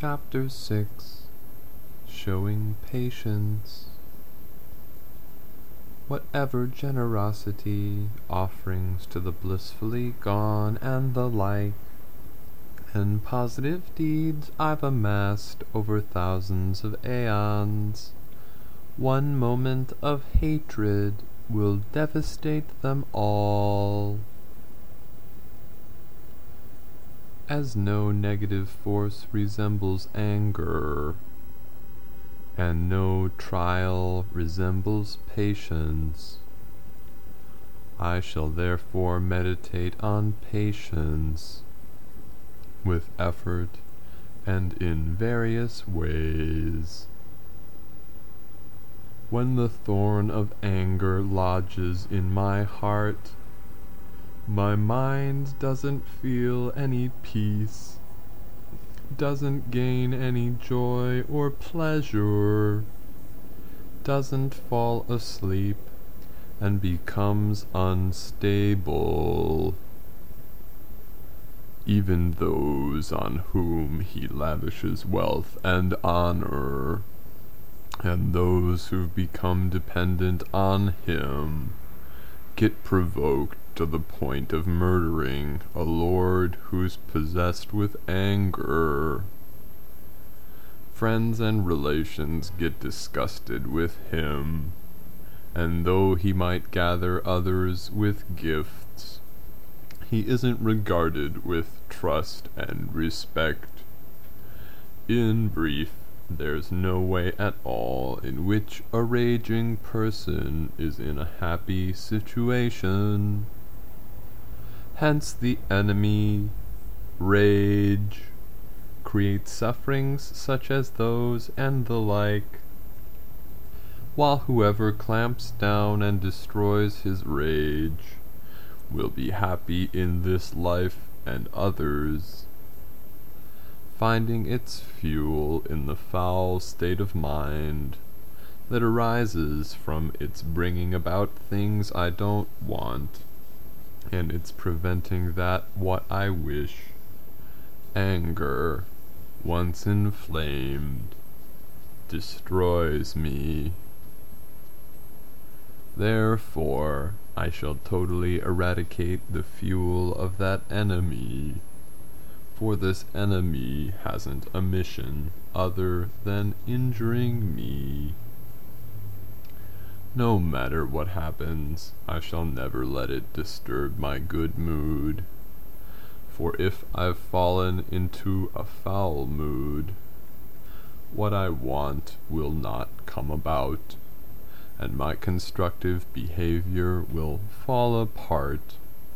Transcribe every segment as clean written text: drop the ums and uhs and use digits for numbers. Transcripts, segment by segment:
Chapter 6 Showing Patience. Whatever generosity, offerings to the blissfully gone and the like, and positive deeds I've amassed over thousands of aeons, one moment of hatred will devastate them all. As no negative force resembles anger, and no trial resembles patience, I shall therefore meditate on patience with effort and in various ways. When the thorn of anger lodges in my heart, my mind doesn't feel any peace, doesn't gain any joy or pleasure, doesn't fall asleep, and becomes unstable. Even those on whom he lavishes wealth and honor, and those who've become dependent on him, get provoked to the point of murdering a lord who's possessed with anger. Friends and relations get disgusted with him, and though he might gather others with gifts, he isn't regarded with trust and respect. In brief, there's no way at all in which a raging person is in a happy situation. Hence the enemy, rage, creates sufferings such as those and the like, while whoever clamps down and destroys his rage will be happy in this life and others, finding its fuel in the foul state of mind that arises from its bringing about things I don't want, and its preventing that what I wish. Anger, once inflamed, destroys me. Therefore, I shall totally eradicate the fuel of that enemy, for this enemy hasn't a mission other than injuring me. No matter what happens, I shall never let it disturb my good mood, for if I've fallen into a foul mood, what I want will not come about, and my constructive behavior will fall apart.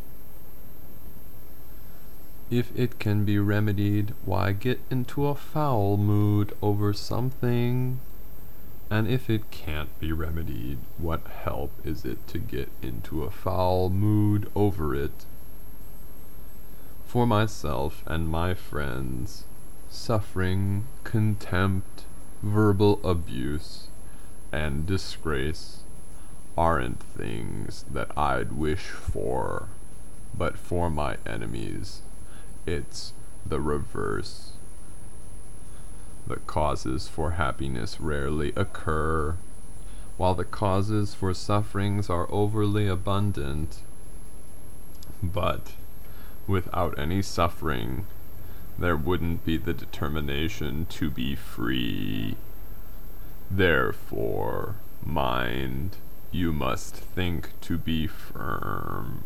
If it can be remedied, why get into a foul mood over something? And if it can't be remedied, what help is it to get into a foul mood over it? For myself and my friends, suffering, contempt, verbal abuse, and disgrace aren't things that I'd wish for, but for my enemies, it's the reverse. The causes for happiness rarely occur, while the causes for sufferings are overly abundant. But without any suffering, there wouldn't be the determination to be free. Therefore, mind, you must think to be firm.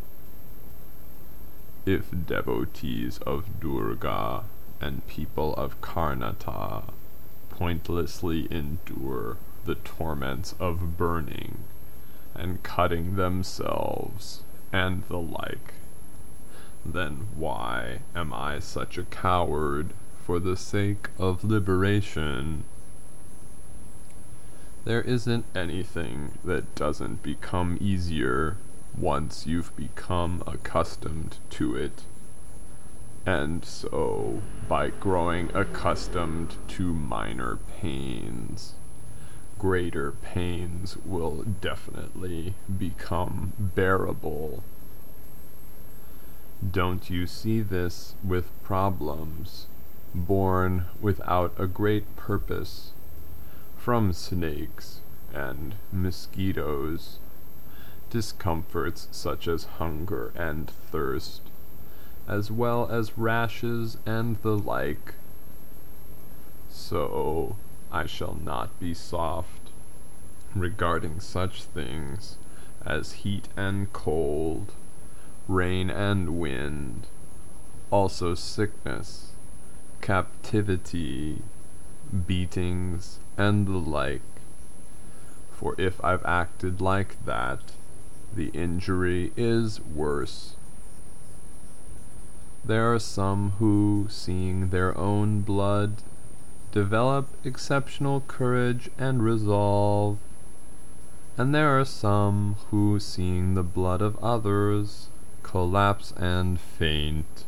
If devotees of Durga and people of Karnataka pointlessly endure the torments of burning and cutting themselves and the like, then why am I such a coward for the sake of liberation? There isn't anything that doesn't become easier once you've become accustomed to it. And so, by growing accustomed to minor pains, greater pains will definitely become bearable. Don't you see this with problems? born without a great purpose, from snakes and mosquitoes, discomforts such as hunger and thirst, as well as rashes and the like. So I shall not be soft regarding such things as heat and cold, rain and wind, also sickness, captivity, beatings, and the like. For if I've acted like that, the injury is worse. There are some who, seeing their own blood, develop exceptional courage and resolve, and there are some who, seeing the blood of others, collapse and faint.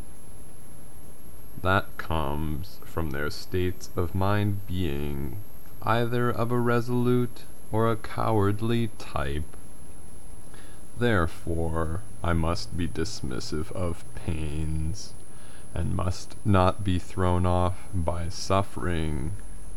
That comes from their states of mind being either of a resolute or a cowardly type. Therefore, I must be dismissive of pains, and must not be thrown off by suffering.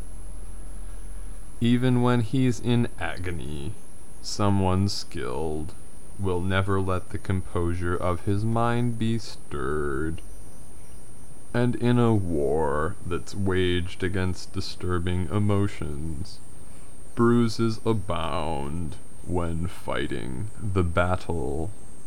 Even when he's in agony, someone skilled will never let the composure of his mind be stirred. And in a war that's waged against disturbing emotions, bruises abound when fighting the battle.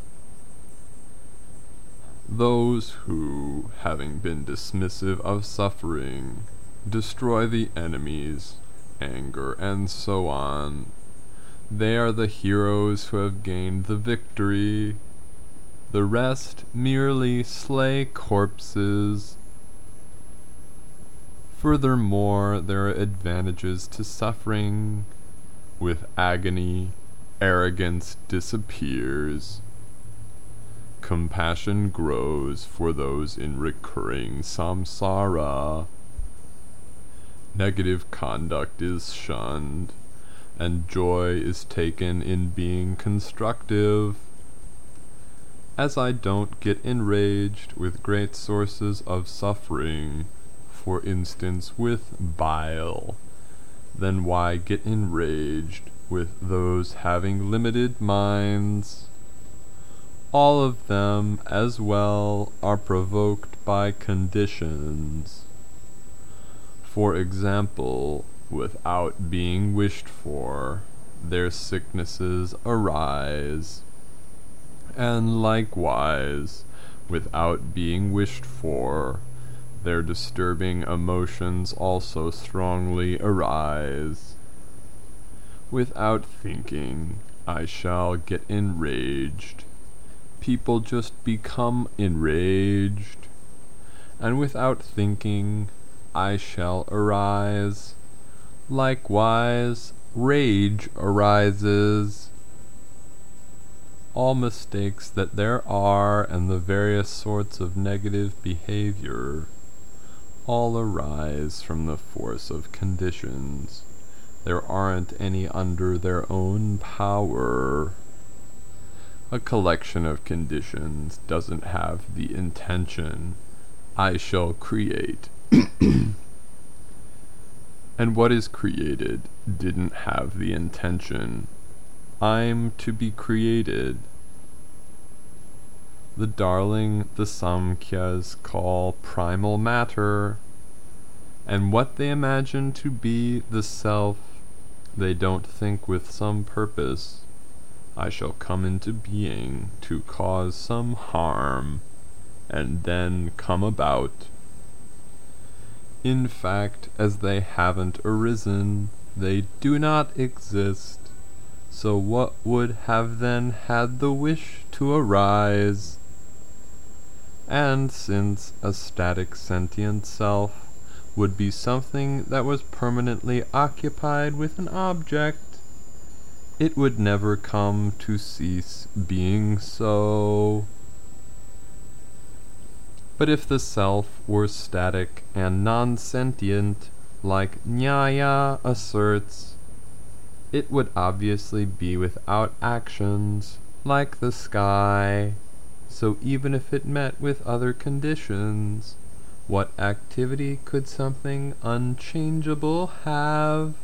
Those who, having been dismissive of suffering, destroy the enemies, anger, and so on, they are the heroes who have gained the victory. The rest merely slay corpses. Furthermore, there are advantages to suffering. With agony, arrogance disappears. Compassion grows for those in recurring samsara. Negative conduct is shunned, and joy is taken in being constructive. As I don't get enraged with great sources of suffering, for instance with bile, then why get enraged with those having limited minds? All of them as well are provoked by conditions. For example, without being wished for, their sicknesses arise, and likewise, without being wished for, their disturbing emotions also strongly arise. Without thinking, I shall get enraged. People just become enraged. And without thinking, I shall arise. Likewise, rage arises. All mistakes that there are and the various sorts of negative behavior all arise from the force of conditions. There aren't any under their own power. A collection of conditions doesn't have the intention, I shall create. And what is created didn't have the intention, I'm to be created. The darling the Samkhyas call primal matter, and what they imagine to be the self, they don't think with some purpose, I shall come into being to cause some harm, and then come about. In fact, as they haven't arisen, they do not exist. So what would have then had the wish to arise? And since a static sentient self would be something that was permanently occupied with an object, it would never come to cease being so. But if the self were static and non-sentient, like Nyaya asserts, it would obviously be without actions, like the sky. So even if it met with other conditions, What activity could something unchangeable have?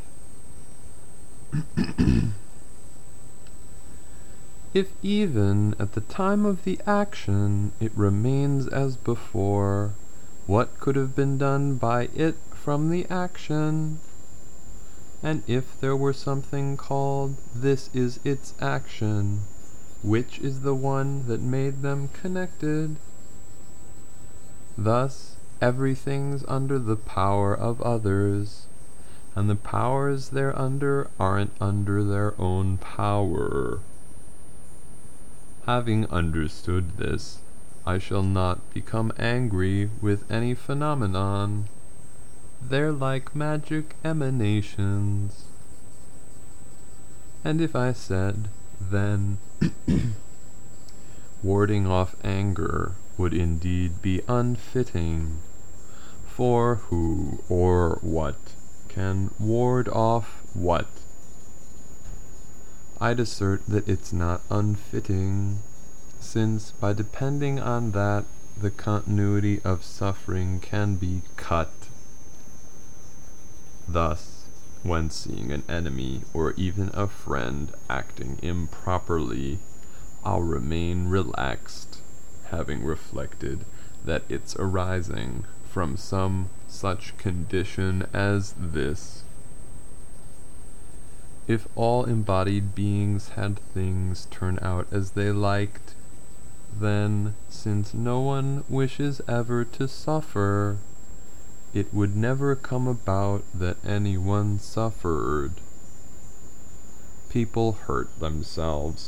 If even at the time of the action it remains as before, what could have been done by it from the action? And if there were something called, "This is its action," which is the one that made them connected? Thus everything's under the power of others, and the powers thereunder aren't under their own power. Having understood this, I shall not become angry with any phenomenon. They're like magic emanations. And if I said, then, warding off anger would indeed be unfitting, for who or what can ward off what? I'd assert that it's not unfitting, since by depending on that, the continuity of suffering can be cut. Thus, when seeing an enemy or even a friend acting improperly, I'll remain relaxed, having reflected that it's arising from some such condition as this. If all embodied beings had things turn out as they liked, then, since no one wishes ever to suffer, it would never come about that anyone suffered. People hurt themselves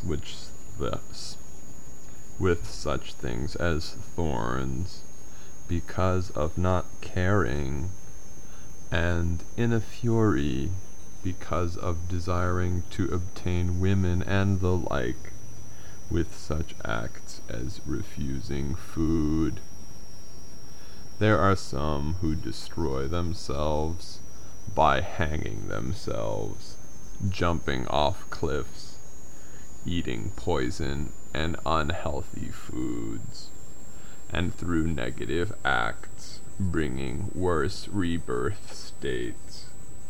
with such things as thorns, because of not caring, and in a fury, because of desiring to obtain women and the like, with such acts as refusing food. There are some who destroy themselves by hanging themselves, jumping off cliffs, eating poison and unhealthy foods, and through negative acts bringing worse rebirth states.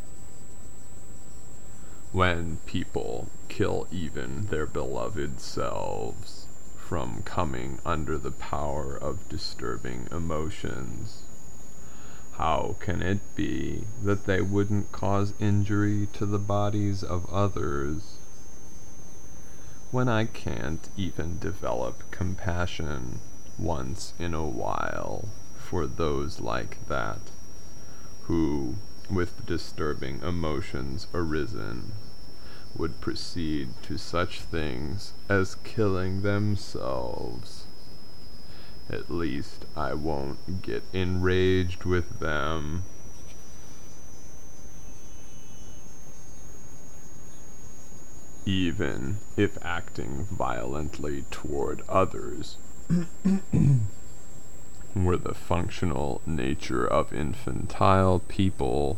When people kill even their beloved selves from coming under the power of disturbing emotions, how can it be that they wouldn't cause injury to the bodies of others? When I can't even develop compassion once in a while for those like that, who, with disturbing emotions arisen, would proceed to such things as killing themselves, at least I won't get enraged with them. Even if acting violently toward others were the functional nature of infantile people,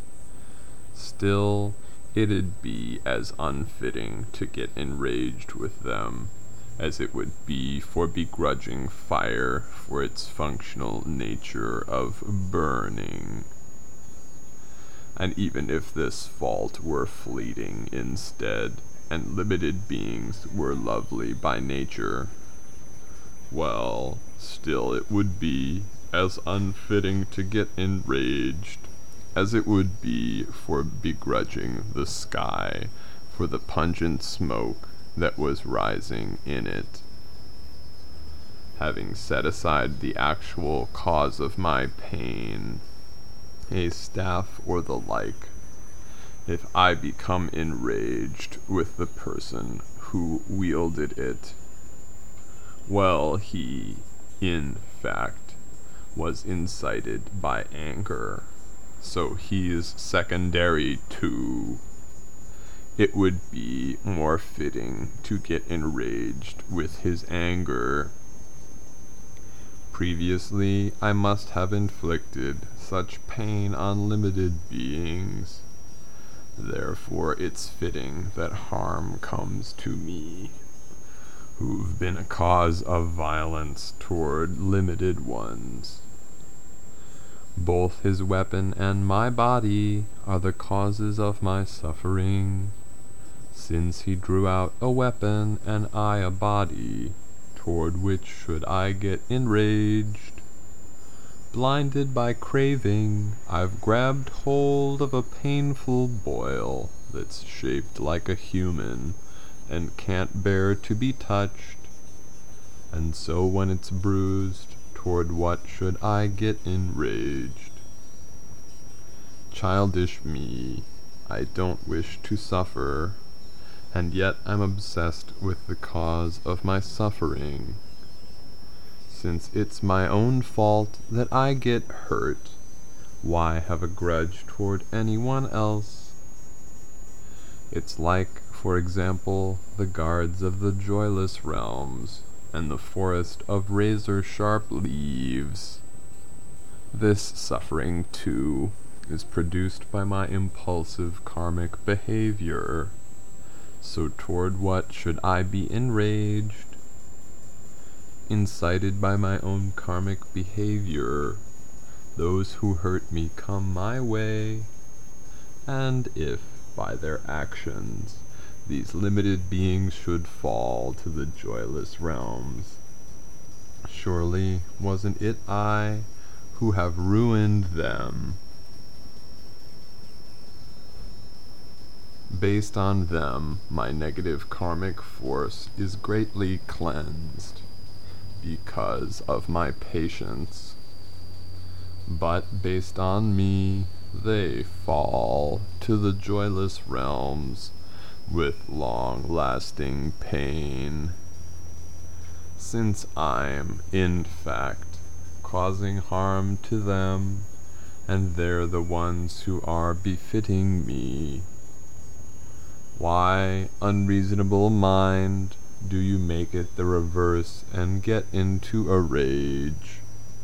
still it'd be as unfitting to get enraged with them as it would be for begrudging fire for its functional nature of burning. And even if this fault were fleeting instead, and limited beings were lovely by nature, well, still it would be as unfitting to get enraged as it would be for begrudging the sky for the pungent smoke that was rising in it. Having set aside the actual cause of my pain, a staff or the like, if I become enraged with the person who wielded it, well, he, in fact, was incited by anger, so he's secondary too. It would be more fitting to get enraged with his anger. Previously, I must have inflicted such pain on limited beings. Therefore, it's fitting that harm comes to me, who've been a cause of violence toward limited ones. Both his weapon and my body are the causes of my suffering. Since he drew out a weapon and I a body, toward which should I get enraged? Blinded by craving, I've grabbed hold of a painful boil that's shaped like a human and can't bear to be touched. And so when it's bruised, toward what should I get enraged? Childish me, I don't wish to suffer, and yet I'm obsessed with the cause of my suffering. Since it's my own fault that I get hurt, why have a grudge toward anyone else? It's like, for example, the guards of the joyless realms and the forest of razor-sharp leaves. This suffering, too, is produced by my impulsive karmic behavior. So toward what should I be enraged? Incited by my own karmic behavior, those who hurt me come my way, and if, by their actions, these limited beings should fall to the joyless realms, surely wasn't it I who have ruined them? Based on them, my negative karmic force is greatly cleansed because of my patience. But based on me, they fall to the joyless realms with long-lasting pain. Since I'm, in fact, causing harm to them, and they're the ones who are befitting me, why, unreasonable mind, do you make it the reverse and get into a rage?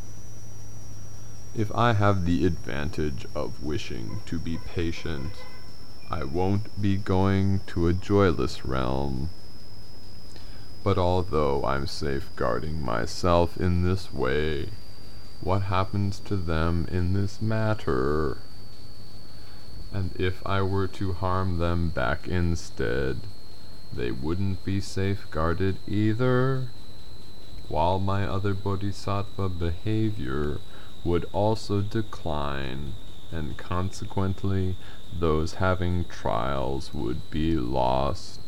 If I have the advantage of wishing to be patient, I won't be going to a joyless realm. But although I'm safeguarding myself in this way, what happens to them in this matter? And if I were to harm them back instead, they wouldn't be safeguarded either, while my other bodhisattva behavior would also decline, and consequently those having trials would be lost.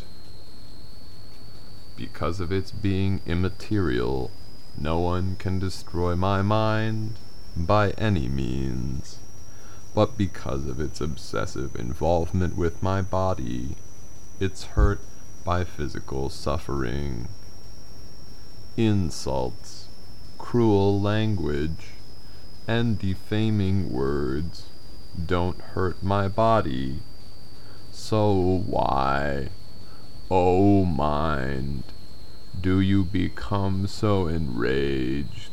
Because of its being immaterial, no one can destroy my mind by any means, but because of its obsessive involvement with my body, it's hurt by physical suffering. Insults, cruel language, and defaming words don't hurt my body. So why, O mind, do you become so enraged?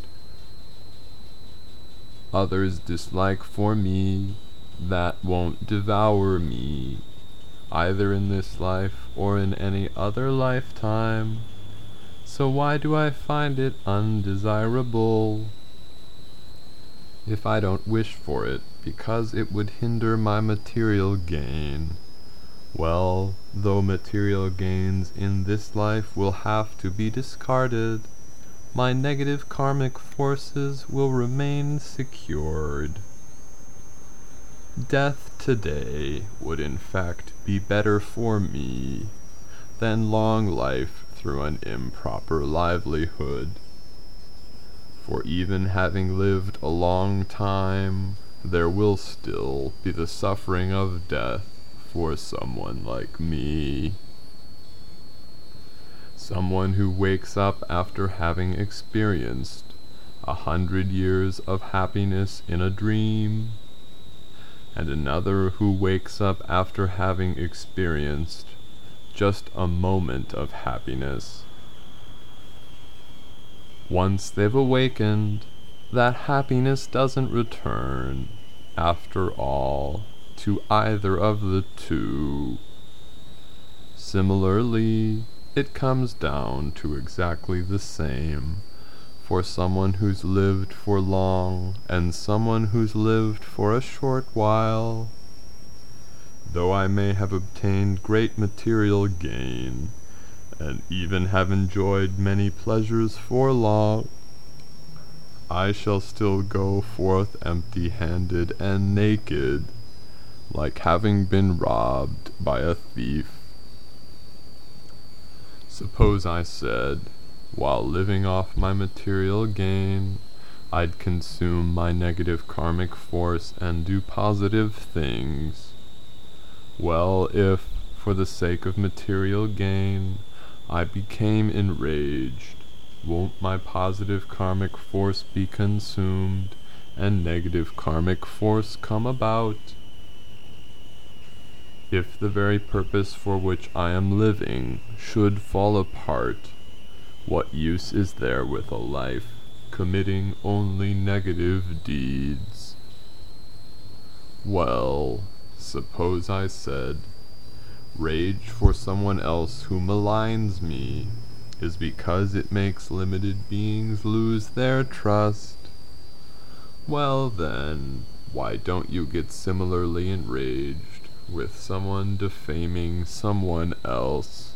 Others' dislike for me, that won't devour me, either in this life or in any other lifetime. So why do I find it undesirable? If I don't wish for it because it would hinder my material gain, well, though material gains in this life will have to be discarded, my negative karmic forces will remain secured. Death today would in fact be better for me than long life through an improper livelihood. For even having lived a long time, there will still be the suffering of death for someone like me. Someone who wakes up after having experienced 100 years of happiness in a dream, and another who wakes up after having experienced just a moment of happiness. Once they've awakened, that happiness doesn't return, after all, to either of the two. Similarly, it comes down to exactly the same for someone who's lived for long, and someone who's lived for a short while. Though I may have obtained great material gain, and even have enjoyed many pleasures for long, I shall still go forth empty-handed and naked, like having been robbed by a thief. Suppose I said, while living off my material gain, I'd consume my negative karmic force and do positive things. Well, if, for the sake of material gain, I became enraged, won't my positive karmic force be consumed and negative karmic force come about? If the very purpose for which I am living should fall apart, what use is there with a life committing only negative deeds? Well, suppose I said, rage for someone else who maligns me is because it makes limited beings lose their trust. Well then, why don't you get similarly enraged with someone defaming someone else?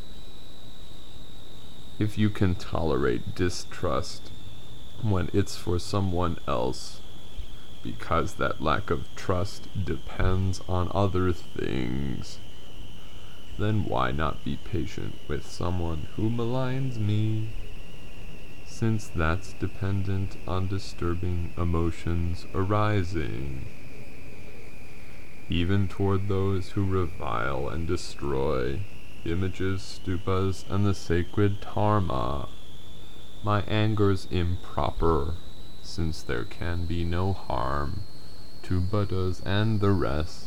If you can tolerate distrust when it's for someone else, because that lack of trust depends on other things, then why not be patient with someone who maligns me, since that's dependent on disturbing emotions arising? Even toward those who revile and destroy images, stupas, and the sacred dharma, my anger's improper, since there can be no harm to Buddhas and the rest.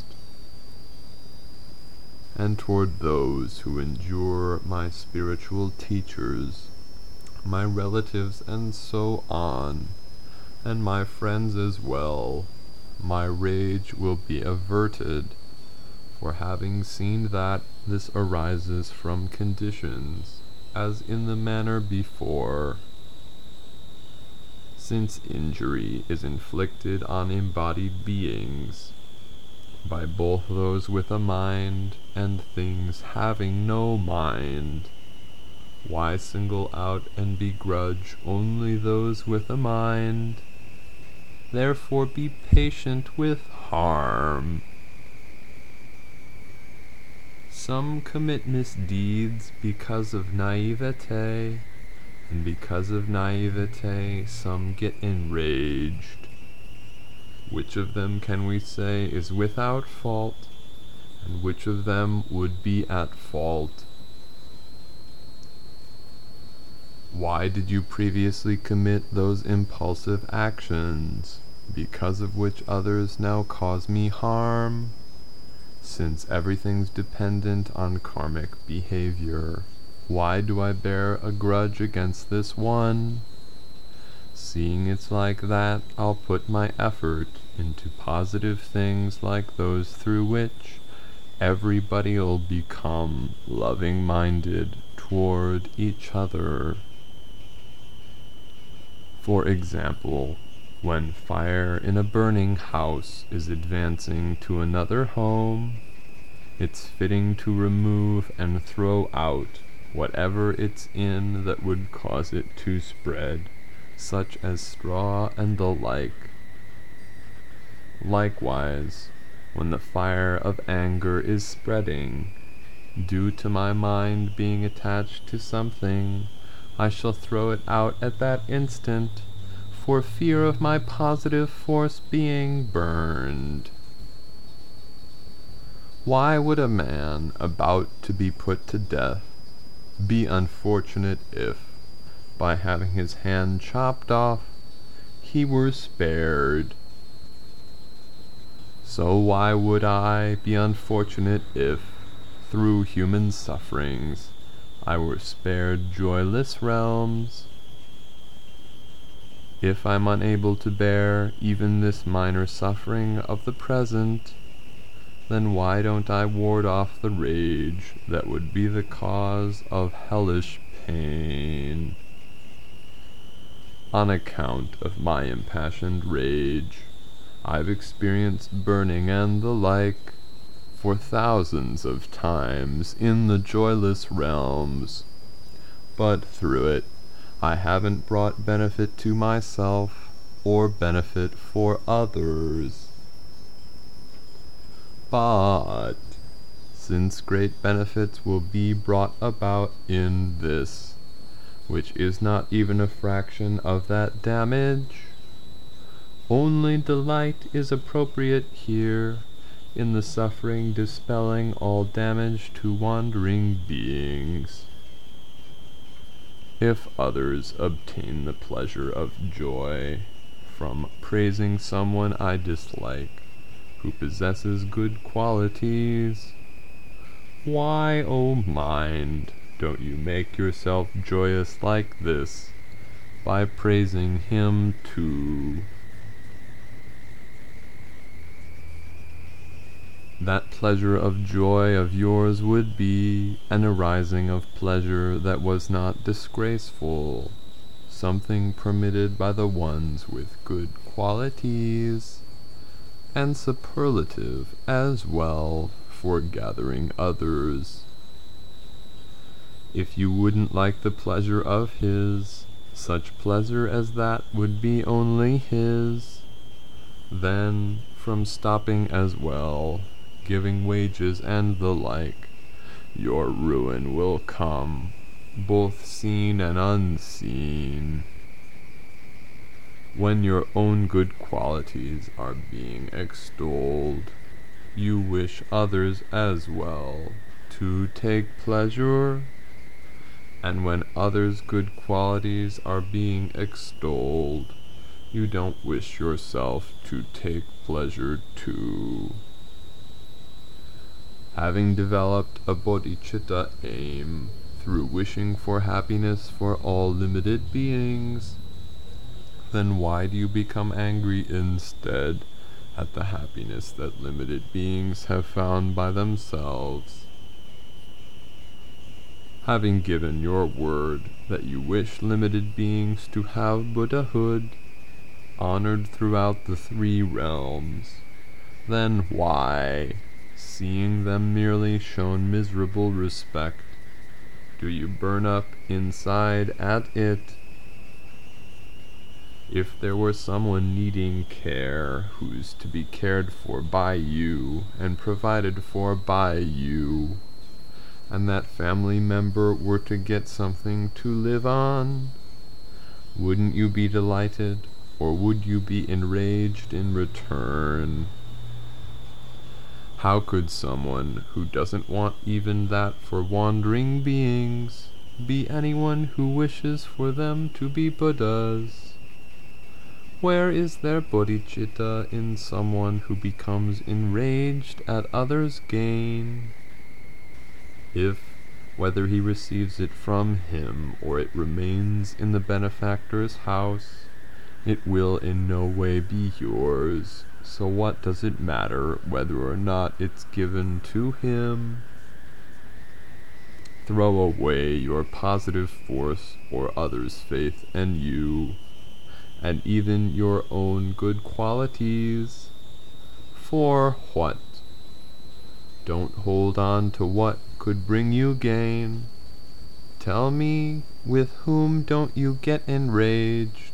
And toward those who endure my spiritual teachers, my relatives and so on, and my friends as well, my rage will be averted, for having seen that this arises from conditions, as in the manner before. Since injury is inflicted on embodied beings by both those with a mind and things having no mind, why single out and begrudge only those with a mind? Therefore be patient with harm. Some commit misdeeds because of naivete, and because of naivete some get enraged. Which of them can we say is without fault, and which of them would be at fault? Why did you previously commit those impulsive actions, because of which others now cause me harm? Since everything's dependent on karmic behavior, why do I bear a grudge against this one? Seeing it's like that, I'll put my effort into positive things like those through which everybody'll become loving-minded toward each other. For example, when fire in a burning house is advancing to another home, it's fitting to remove and throw out whatever it's in that would cause it to spread, such as straw and the like. Likewise, when the fire of anger is spreading, due to my mind being attached to something, I shall throw it out at that instant, for fear of my positive force being burned. Why would a man about to be put to death be unfortunate if, by having his hand chopped off, he were spared? So why would I be unfortunate if, through human sufferings, I were spared joyless realms? If I'm unable to bear even this minor suffering of the present, then why don't I ward off the rage that would be the cause of hellish pain? on account of my impassioned rage. I've experienced burning and the like for thousands of times in the joyless realms, but through it I haven't brought benefit to myself or benefit for others. But since great benefits will be brought about in this, which is not even a fraction of that damage, only delight is appropriate here in the suffering dispelling all damage to wandering beings. If others obtain the pleasure of joy from praising someone I dislike, who possesses good qualities, why, O mind, don't you make yourself joyous like this by praising him too? That pleasure of joy of yours would be an arising of pleasure that was not disgraceful, something permitted by the ones with good qualities, and superlative as well for gathering others. If you wouldn't like the pleasure of his, such pleasure as that would be only his, then from stopping as well, giving wages and the like, your ruin will come, both seen and unseen. When your own good qualities are being extolled, you wish others as well to take pleasure, and when others' good qualities are being extolled, you don't wish yourself to take pleasure too. Having developed a bodhicitta aim through wishing for happiness for all limited beings, then why do you become angry instead at the happiness that limited beings have found by themselves? Having given your word that you wish limited beings to have Buddhahood, honored throughout the 3 realms, then why, seeing them merely shown miserable respect, do you burn up inside at it? If there were someone needing care who's to be cared for by you and provided for by you, and that family member were to get something to live on, wouldn't you be delighted, or would you be enraged in return? How could someone who doesn't want even that for wandering beings be anyone who wishes for them to be Buddhas? Where is there bodhicitta in someone who becomes enraged at others' gain? If, whether he receives it from him or it remains in the benefactor's house, it will in no way be yours, so what does it matter whether or not it's given to him? Throw away your positive force or others' faith in you, and even your own good qualities. For what? Don't hold on to what could bring you gain. Tell me, with whom don't you get enraged?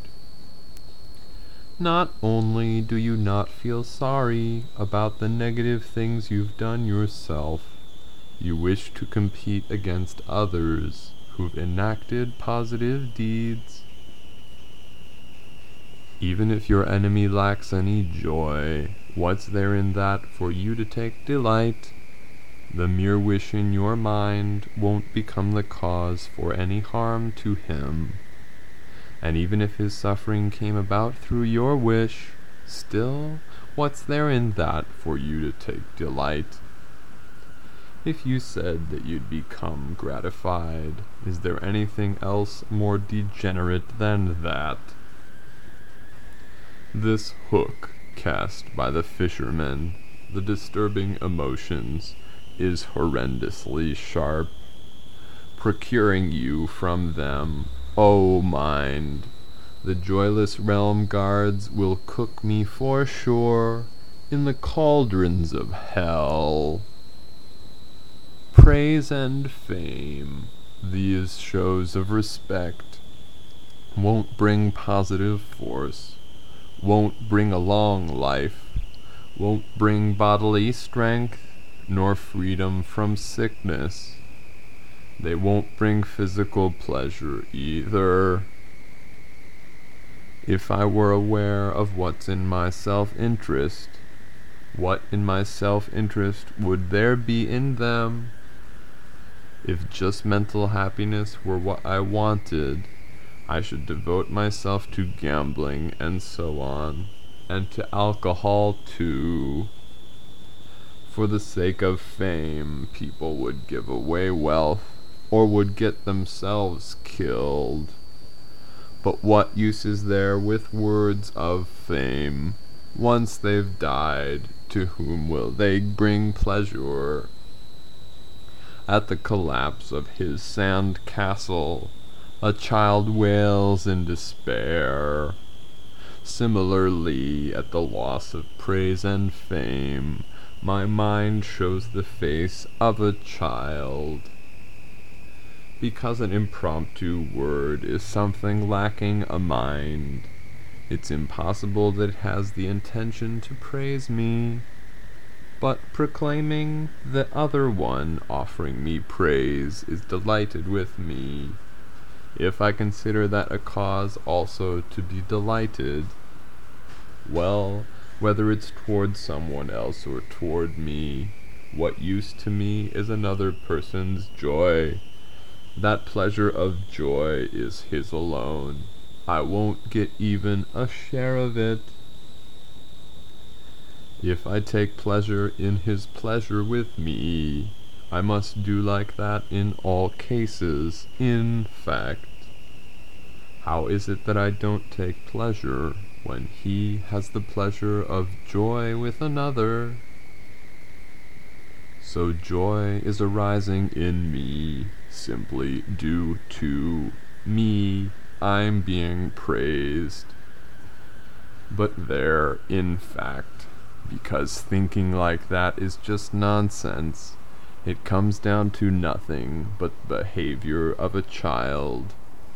Not only do you not feel sorry about the negative things you've done yourself, you wish to compete against others who've enacted positive deeds. Even if your enemy lacks any joy, what's there in that for you to take delight? The mere wish in your mind won't become the cause for any harm to him. And even if his suffering came about through your wish, still, what's there in that for you to take delight? If you said that you'd become gratified, is there anything else more degenerate than that? This hook cast by the fishermen, the disturbing emotions, is horrendously sharp, procuring you from them, O mind, The joyless realm guards will cook me for sure in the cauldrons of hell. Praise and fame, these shows of respect, won't bring positive force, won't bring a long life, won't bring bodily strength, nor freedom from sickness. They won't bring physical pleasure either. If I were aware of what's in my self-interest, what in my self-interest would there be in them? If just mental happiness were what I wanted, I should devote myself to gambling and so on, and to alcohol too. For the sake of fame, people would give away wealth, or would get themselves killed. But what use is there with words of fame? Once they've died, to whom will they bring pleasure? At the collapse of his sand castle, a child wails in despair. Similarly, at the loss of praise and fame, my mind shows the face of a child. Because an impromptu word is something lacking a mind, it's impossible that it has the intention to praise me. But proclaiming the other one offering me praise is delighted with me. If I consider that a cause also to be delighted, well, whether it's toward someone else or toward me, what use to me is another person's joy? That pleasure of joy is his alone. I won't get even a share of it. If I take pleasure in his pleasure with me, I must do like that in all cases, in fact. How is it that I don't take pleasure when he has the pleasure of joy with another? So joy is arising in me, simply due to me. I'm being praised. But there, in fact, because thinking like that is just nonsense, it comes down to nothing but the behavior of a child.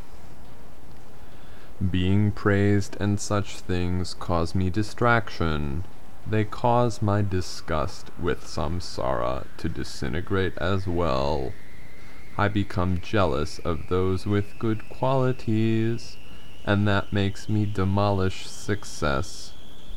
Being praised and such things cause me distraction. They cause my disgust with samsara to disintegrate as well. I become jealous of those with good qualities, and that makes me demolish success.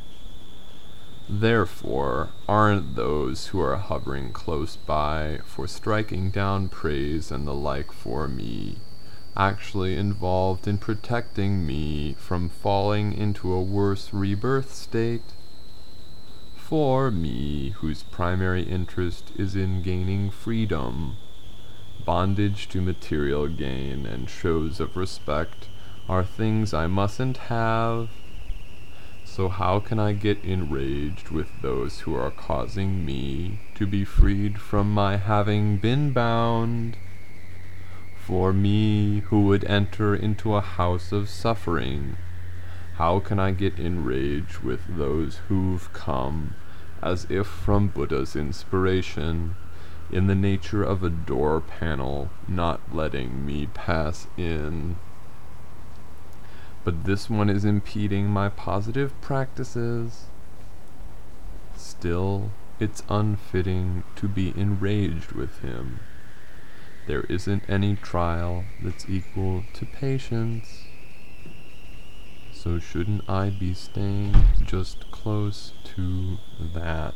Therefore, aren't those who are hovering close by for striking down praise and the like for me actually involved in protecting me from falling into a worse rebirth state? For me, whose primary interest is in gaining freedom, bondage to material gain and shows of respect are things I mustn't have. So how can I get enraged with those who are causing me to be freed from my having been bound? For me, who would enter into a house of suffering, how can I get enraged with those who've come, as if from Buddha's inspiration, in the nature of a door panel, not letting me pass in? But this one is impeding my positive practices. Still, it's unfitting to be enraged with him. There isn't any trial that's equal to patience. So shouldn't I be staying just close to that?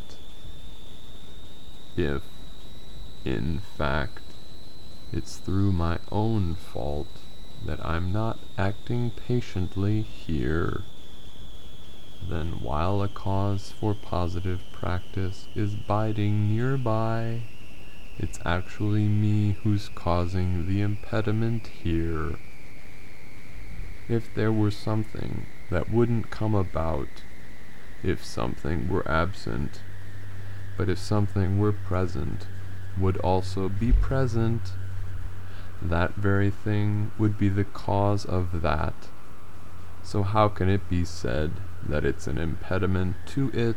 If, in fact, it's through my own fault that I'm not acting patiently here, then while a cause for positive practice is biding nearby, it's actually me who's causing the impediment here. If there were something that wouldn't come about, if something were absent, but if something were present, would also be present, that very thing would be the cause of that. So how can it be said that it's an impediment to it?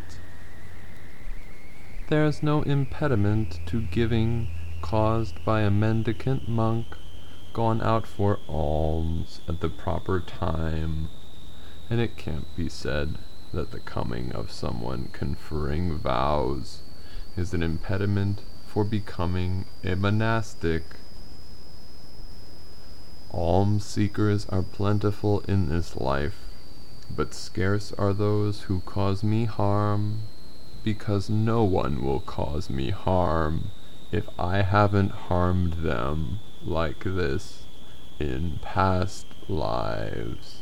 There's no impediment to giving caused by a mendicant monk gone out for alms at the proper time, and it can't be said that the coming of someone conferring vows is an impediment for becoming a monastic. Alms seekers are plentiful in this life, but scarce are those who cause me harm, because no one will cause me harm if I haven't harmed them like this in past lives.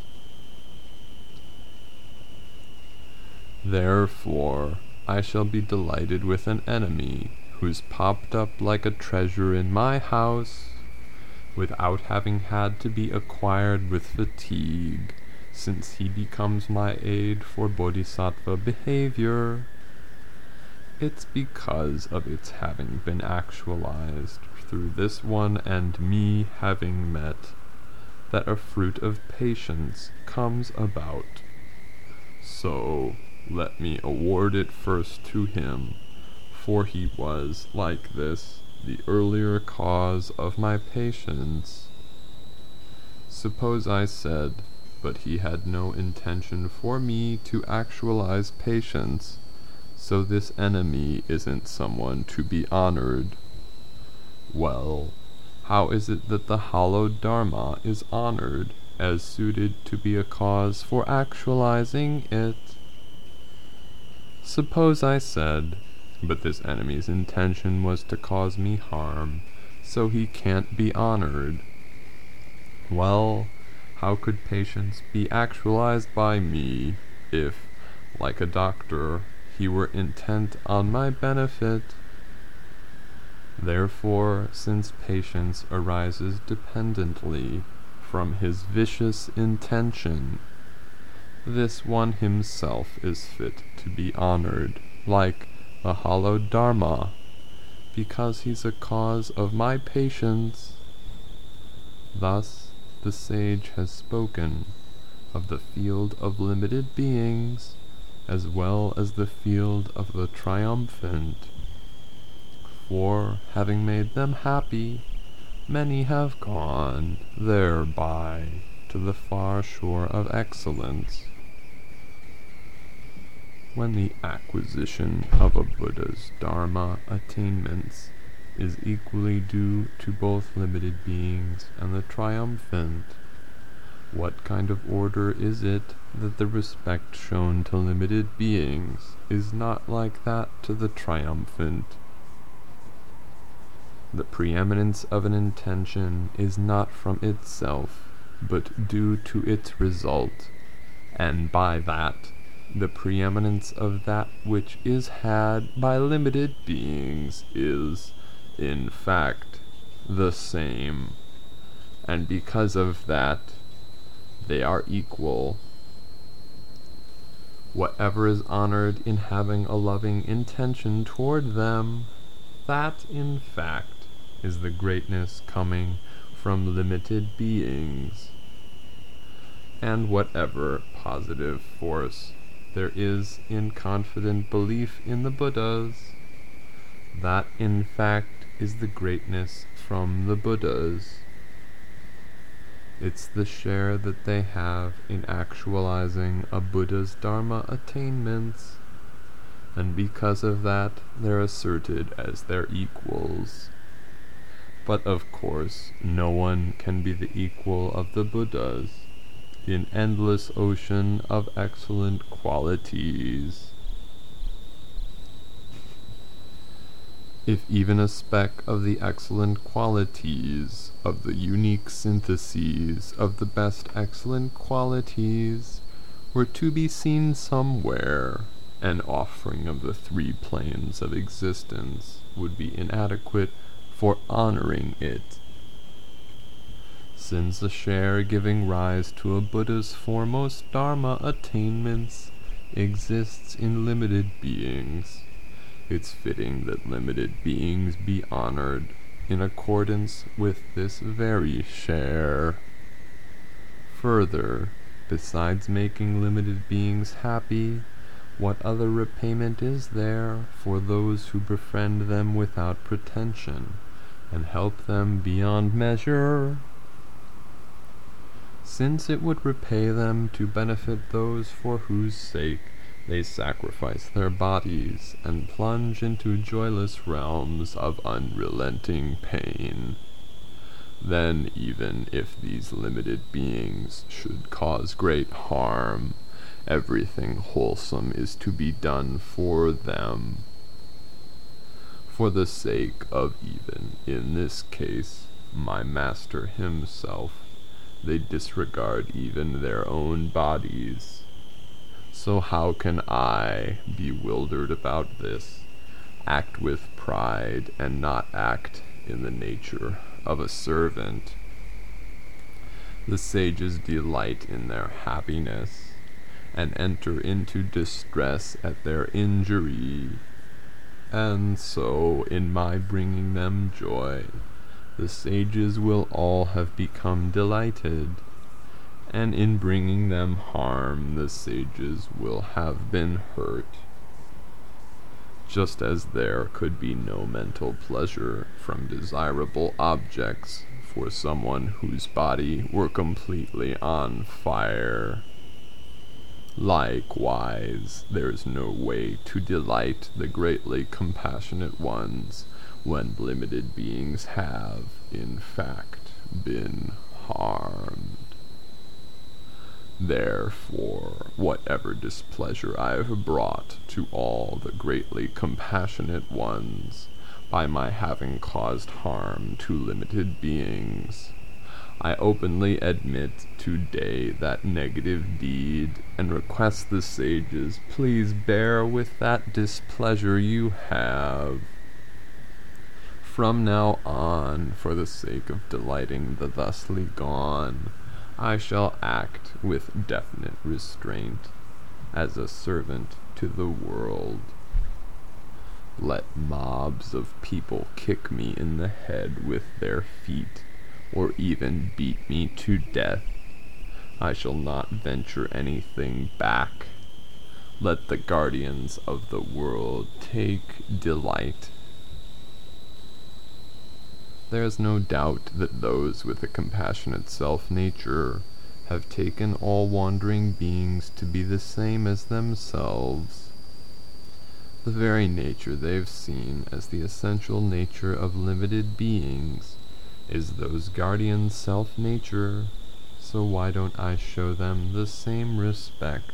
Therefore, I shall be delighted with an enemy who's popped up like a treasure in my house without having had to be acquired with fatigue, since he becomes my aid for bodhisattva behavior. It's because of its having been actualized through this one and me having met that a fruit of patience comes about. So let me award it first to him, for he was, like this, the earlier cause of my patience. Suppose I said, but he had no intention for me to actualize patience, so this enemy isn't someone to be honored. Well, how is it that the hallowed Dharma is honored as suited to be a cause for actualizing it? Suppose I said, but this enemy's intention was to cause me harm, so he can't be honored. Well, how could patience be actualized by me if, like a doctor, he were intent on my benefit? Therefore, since patience arises dependently from his vicious intention, this one himself is fit to be honored, like the hallowed Dharma, because he's a cause of my patience. Thus, the sage has spoken of the field of limited beings, as well as the field of the triumphant. For, having made them happy, many have gone thereby to the far shore of excellence. When the acquisition of a Buddha's Dharma attainments is equally due to both limited beings and the triumphant, what kind of order is it that the respect shown to limited beings is not like that to the triumphant? The preeminence of an intention is not from itself, but due to its result, and by that, the preeminence of that which is had by limited beings is, in fact, the same, and because of that, they are equal. Whatever is honored in having a loving intention toward them, that, in fact, is the greatness coming from limited beings. And whatever positive force there is in confident belief in the Buddhas, that in fact is the greatness from the Buddhas. It's the share that they have in actualizing a Buddha's Dharma attainments, and because of that they're asserted as their equals. But of course, no one can be the equal of the Buddhas, in endless ocean of excellent qualities. If even a speck of the excellent qualities, of the unique syntheses of the best excellent qualities, were to be seen somewhere, an offering of the 3 planes of existence would be inadequate for honoring it. Since a share giving rise to a Buddha's foremost Dharma attainments exists in limited beings, it's fitting that limited beings be honored in accordance with this very share. Further, Besides making limited beings happy, what other repayment is there for those who befriend them without pretension, and help them beyond measure? Since it would repay them to benefit those for whose sake they sacrifice their bodies and plunge into joyless realms of unrelenting pain, then even if these limited beings should cause great harm, everything wholesome is to be done for them. For the sake of even, in this case, my master himself, they disregard even their own bodies. So how can I, bewildered about this, act with pride and not act in the nature of a servant? The sages delight in their happiness, and enter into distress at their injury. And so, in my bringing them joy, the sages will all have become delighted, and in bringing them harm, the sages will have been hurt. Just as there could be no mental pleasure from desirable objects for someone whose body were completely on fire, likewise, there is no way to delight the greatly compassionate ones when limited beings have, in fact, been harmed. Therefore, whatever displeasure I have brought to all the greatly compassionate ones by my having caused harm to limited beings, I openly admit today that negative deed, and request the sages please bear with that displeasure you have. From now on, for the sake of delighting the thusly gone, I shall act with definite restraint, as a servant to the world. Let mobs of people kick me in the head with their feet, or even beat me to death, I shall not venture anything back. Let the guardians of the world take delight. There is no doubt that those with a compassionate self-nature have taken all wandering beings to be the same as themselves. The very nature they've seen as the essential nature of limited beings is those guardians' self-nature, so why don't I show them the same respect?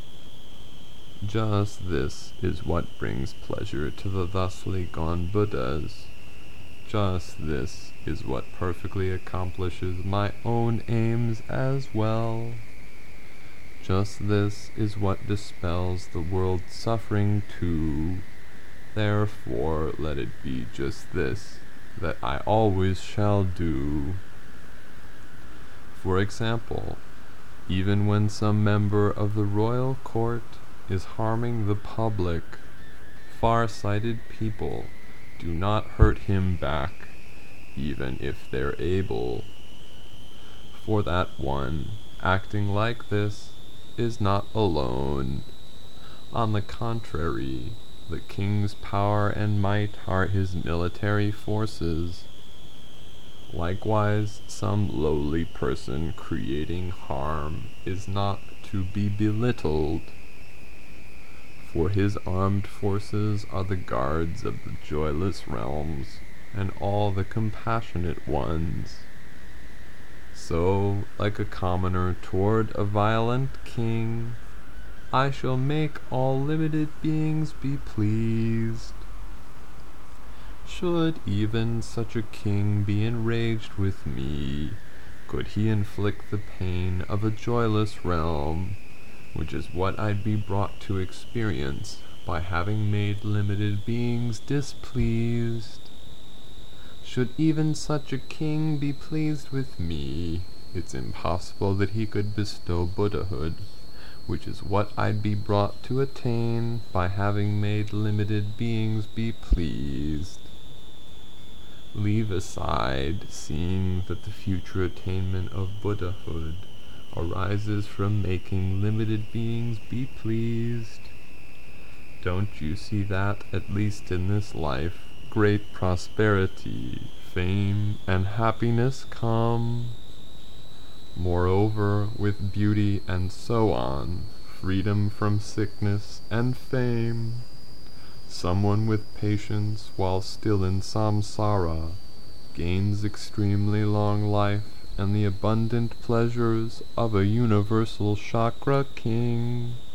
Just this is what brings pleasure to the thusly gone Buddhas. Just this is what perfectly accomplishes my own aims as well. Just this is what dispels the world's suffering too. Therefore, let it be just this that I always shall do. For example, even when some member of the royal court is harming the public, far-sighted people do not hurt him back, even if they're able. For that one, acting like this, is not alone. On the contrary, the king's power and might are his military forces. Likewise, some lowly person creating harm is not to be belittled, for his armed forces are the guards of the joyless realms, and all the compassionate ones. So, like a commoner toward a violent king, I shall make all limited beings be pleased. Should even such a king be enraged with me, could he inflict the pain of a joyless realm, which is what I'd be brought to experience by having made limited beings displeased. Should even such a king be pleased with me, it's impossible that he could bestow Buddhahood, which is what I'd be brought to attain by having made limited beings be pleased. Leave aside seeing that the future attainment of Buddhahood arises from making limited beings be pleased. Don't you see that, at least in this life, great prosperity, fame, and happiness come? Moreover, with beauty and so on, freedom from sickness and fame. Someone with patience while still in samsara gains extremely long life and the abundant pleasures of a universal chakra king.